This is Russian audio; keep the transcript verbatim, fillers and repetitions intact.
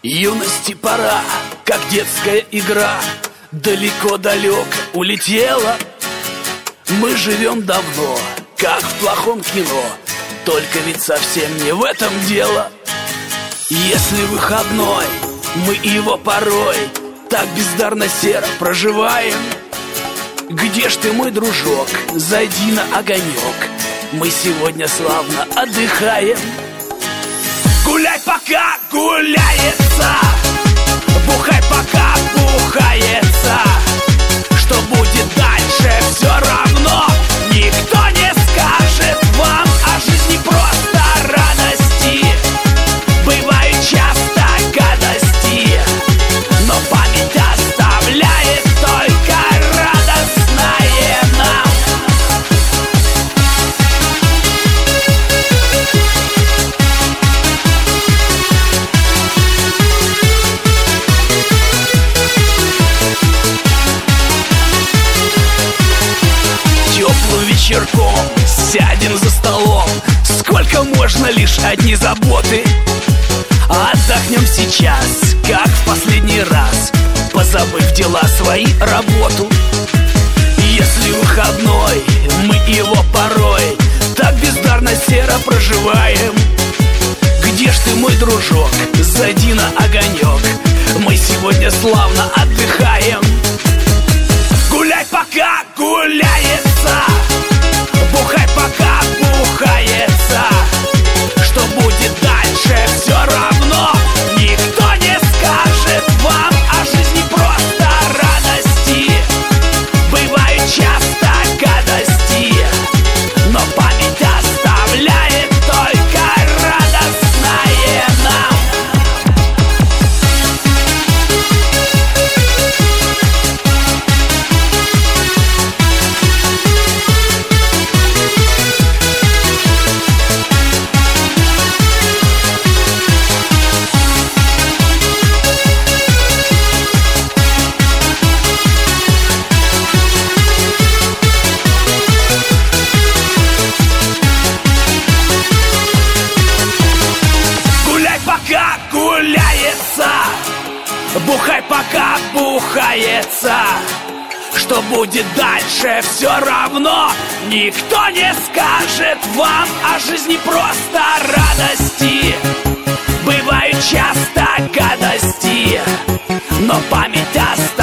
Юности пора, как детская игра, далеко-далеко улетела. Мы живем давно, как в плохом кино, только ведь совсем не в этом дело. Если выходной, мы его порой так бездарно серо проживаем. Где ж ты, мой дружок, зайди на огонек, мы сегодня славно отдыхаем. Гуляй, пока гуляется, бухай, пока бухается. Что будет дальше, все равно никто не скажет вам. О жизни просто радости, бывает часто гадости, но память оставляет только радостное нам. Теплым вечерком сядем за столом, сколько можно, лишь одни заботы. Отдохнем сейчас, как в последний раз, позабыв дела свои, работу. Если выходной, мы его порой так бездарно серо проживаем. Где ж ты, мой дружок, зайди на огонек, мы сегодня славно отдыхаем. Гуляй, пока гуляется, бухай, пока бухается. Что будет дальше, все равно никто не скажет вам. О жизни просто радости, бывает часто гадости, но память оставляет только радостное нам. Пока гуляется, бухай, пока бухается. Что будет дальше, все равно никто не скажет вам. О жизни просто радости, бывает часто гадости, но память оставляет